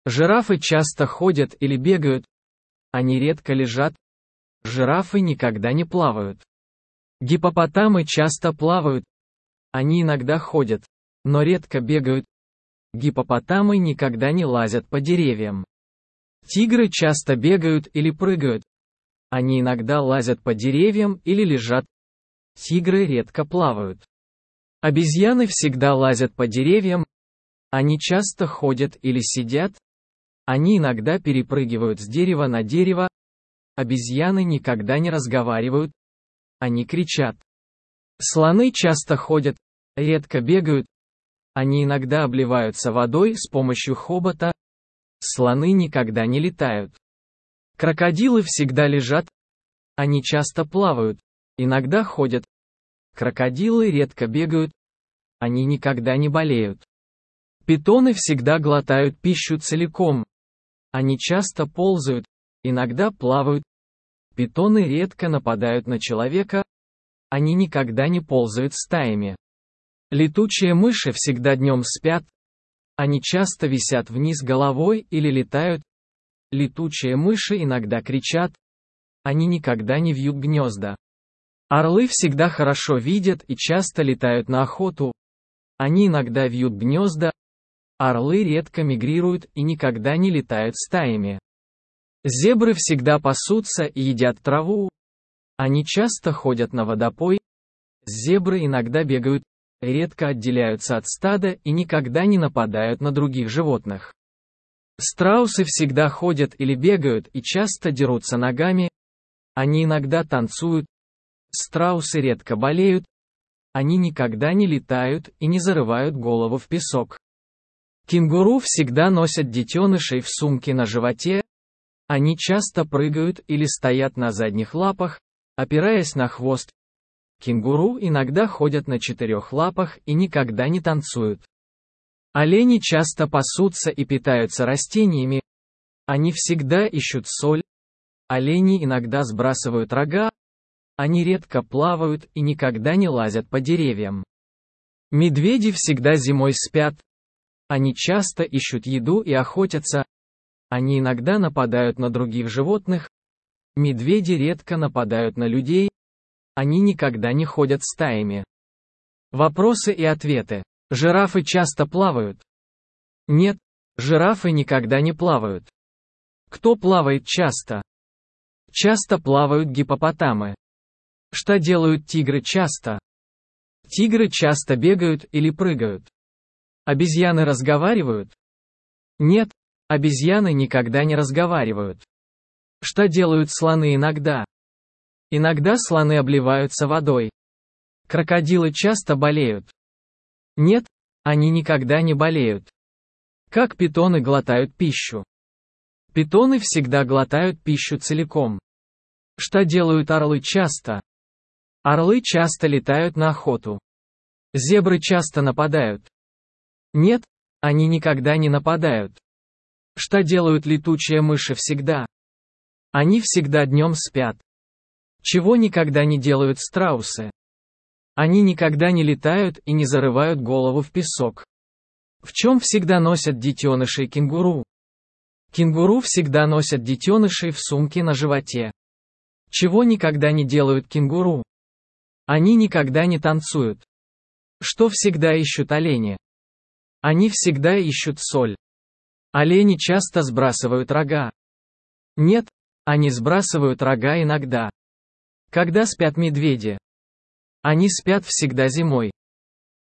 Жирафы часто ходят или бегают. Они редко лежат. Жирафы никогда не плавают. Гиппопотамы часто плавают. Они иногда ходят, но редко бегают. Гиппопотамы никогда не лазят по деревьям. Тигры часто бегают или прыгают. Они иногда лазят по деревьям или лежат. Тигры редко плавают. Обезьяны всегда лазят по деревьям. Они часто ходят или сидят. Они иногда перепрыгивают с дерева на дерево. Обезьяны никогда не разговаривают. Они кричат. Слоны часто ходят, редко бегают. Они иногда обливаются водой с помощью хобота. Слоны никогда не летают. Крокодилы всегда лежат. Они часто плавают, иногда ходят. Крокодилы редко бегают. Они никогда не болеют. Питоны всегда глотают пищу целиком. Они часто ползают, иногда плавают. Питоны редко нападают на человека. Они никогда не ползают стаями. Летучие мыши всегда днем спят. Они часто висят вниз головой или летают. Летучие мыши иногда кричат. Они никогда не вьют гнезда. Орлы всегда хорошо видят и часто летают на охоту. Они иногда вьют гнезда. Орлы редко мигрируют и никогда не летают стаями. Зебры всегда пасутся и едят траву. Они часто ходят на водопой. Зебры иногда бегают, редко отделяются от стада и никогда не нападают на других животных. Страусы всегда ходят или бегают и часто дерутся ногами. Они иногда танцуют. Страусы редко болеют. Они никогда не летают и не зарывают голову в песок. Кенгуру всегда носят детенышей в сумке на животе. Они часто прыгают или стоят на задних лапах, опираясь на хвост. Кенгуру иногда ходят на 4 лапах и никогда не танцуют. Олени часто пасутся и питаются растениями. Они всегда ищут соль. Олени иногда сбрасывают рога. Они редко плавают и никогда не лазят по деревьям. Медведи всегда зимой спят. Они часто ищут еду и охотятся. Они иногда нападают на других животных. Медведи редко нападают на людей. Они никогда не ходят стаями. Вопросы и ответы. Жирафы часто плавают? Нет, жирафы никогда не плавают. Кто плавает часто? Часто плавают гиппопотамы. Что делают тигры часто? Тигры часто бегают или прыгают. Обезьяны разговаривают? Нет, обезьяны никогда не разговаривают. Что делают слоны иногда? Иногда слоны обливаются водой. Крокодилы часто болеют. Нет, они никогда не болеют. Как питоны глотают пищу? Питоны всегда глотают пищу целиком. Что делают орлы часто? Орлы часто летают на охоту. Зебры часто нападают. Нет, они никогда не нападают. Что делают летучие мыши всегда? Они всегда днем спят. Чего никогда не делают страусы? Они никогда не летают и не зарывают голову в песок. В чем всегда носят детенышей кенгуру? Кенгуру всегда носят детенышей в сумке на животе. Чего никогда не делают кенгуру? Они никогда не танцуют. Что всегда ищут олени? Они всегда ищут соль. Олени часто сбрасывают рога. Нет, они сбрасывают рога иногда. Когда спят медведи? Они спят всегда зимой.